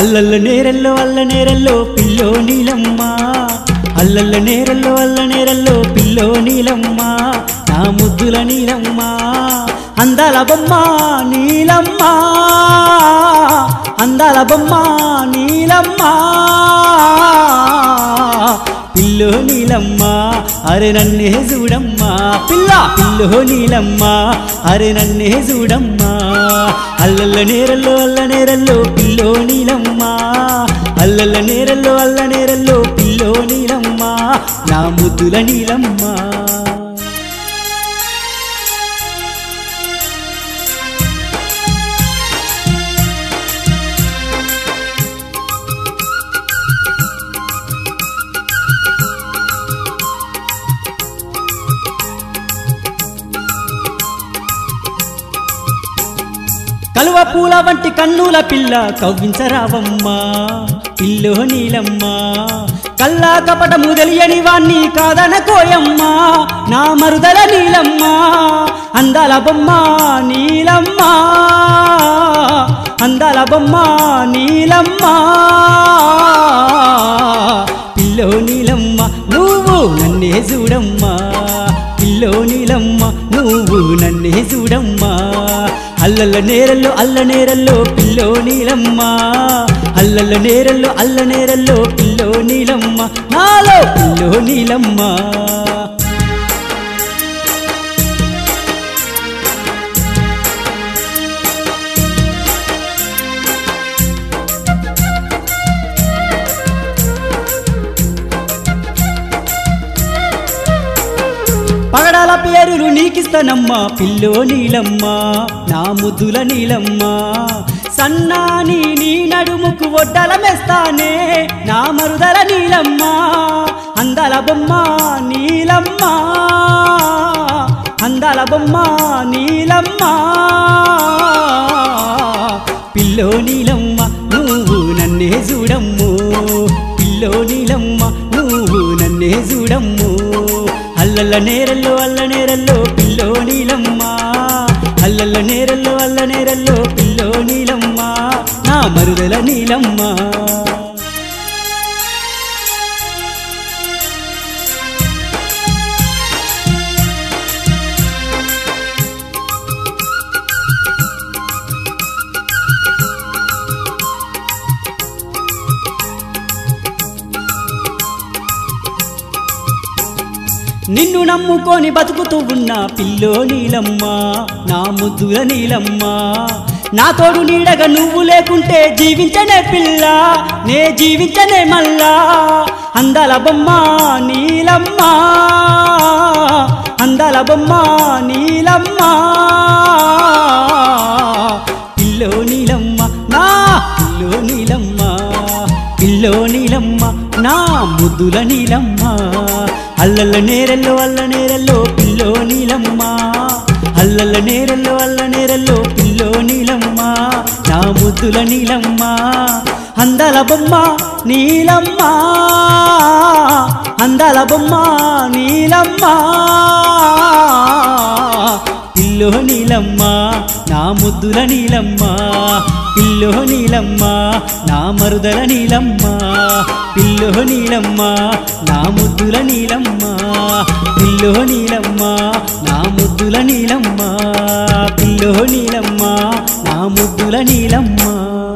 అల్లల్ల నేరల్లో పిల్లో నీలమ్మ అల్లల్ల నేరల్లో పిల్లో నీలమ్మ నా ముద్దుల నీలమ్మ అందాల బొమ్మ నీలమ్మ అందాల బొమ్మ నీలమ్మ పిల్లో నీలమ్మ అరే నన్నే చూడమ్మ పిల్లో నీలమ్మ అరే నన్నే చూడమ్మ అల్లల్ల నేరల్లో పిల్లో నీలమ్మ అల్లల్ల నేరల్లో పిల్లో నీలమ్మ నా ముద్దుల నీలమ్మ కలువ పూల వంటి కన్నుల పిల్ల కవ్వించరావమ్మా పిల్లో నీలమ్మ కల్లా కపటము తెలియని వాణ్ణి కాదనకోయమ్మా నా మరుదల నీలమ్మ అందాల బొమ్మ నీలమ్మ అందాల బొమ్మ నీలమ్మ పిల్లో నీలమ్మ నువ్వు నన్నే చూడమ్మా పిల్లో నీలమ్మ నువ్వు నన్నే చూడమ్మా అల్లల్ల నేరల్లో పిల్లో నీలమ్మ అల్లల్ల నేరల్లో పిల్లో నీలమ్మ నాలో పిల్లో నీలమ్మ పగడాల పేరులు నీకిస్తానమ్మా పిల్లో నీలమ్మ నా ముద్దుల నీలమ్మ సన్నాని నీ నడుముకు ఒడ్డల మెస్తానే నా మరుదల నీలమ్మ అందాల బొమ్మ నీలమ్మ అందాల బొమ్మ నీలమ్మ పిల్లో నీలమ్మ నువ్వు నన్నే చూడమ్ము పిల్లో నీలమ్మ నువ్వు నన్నే చూడమ్ము అల్లల్ల నేరల్లో పిల్లో నీలమ్మ అల్లల్ల నేరల్లో పిల్లో నీలమ్మ నా మరుదల నీలమ్మ నిన్ను నమ్ముకొని బతుకుతూ ఉన్నా పిల్లో నీలమ్మ నా ముద్దుల నీలమ్మ నా తోడు నీడగా నువ్వు లేకుంటే జీవించనే పిల్ల నే జీవించనే మల్లా అందాల బొమ్మ నీలమ్మ అందాల బొమ్మ నీలమ్మ పిల్లో నీలమ్మ నా పిల్లో నీలమ్మ పిల్లో నీలమ్మ నా ముద్దుల నీలమ్మ అల్లల్ల నేరల్లో పిల్లో నీలమ్మ అల్లల్ల నేరల్లో పిల్లో నీలమ్మ నా ముద్దుల నీలమ్మ అందాల బొమ్మ నీలమ్మ అందాల బొమ్మ నీలమ్మ పిల్లో నీలమ్మ నా ముద్దుల నీలమ్మ పిల్లో నీలమ్మ నా మరుదల నీలమ్మ పిల్లో నీలమ్మ నా ముద్దుల నీలమ్మ పిల్లో నీలమ్మ నా ముద్దుల నీలమ్మ పిల్లో నీలమ్మ నా ముద్దుల నీలమ్మ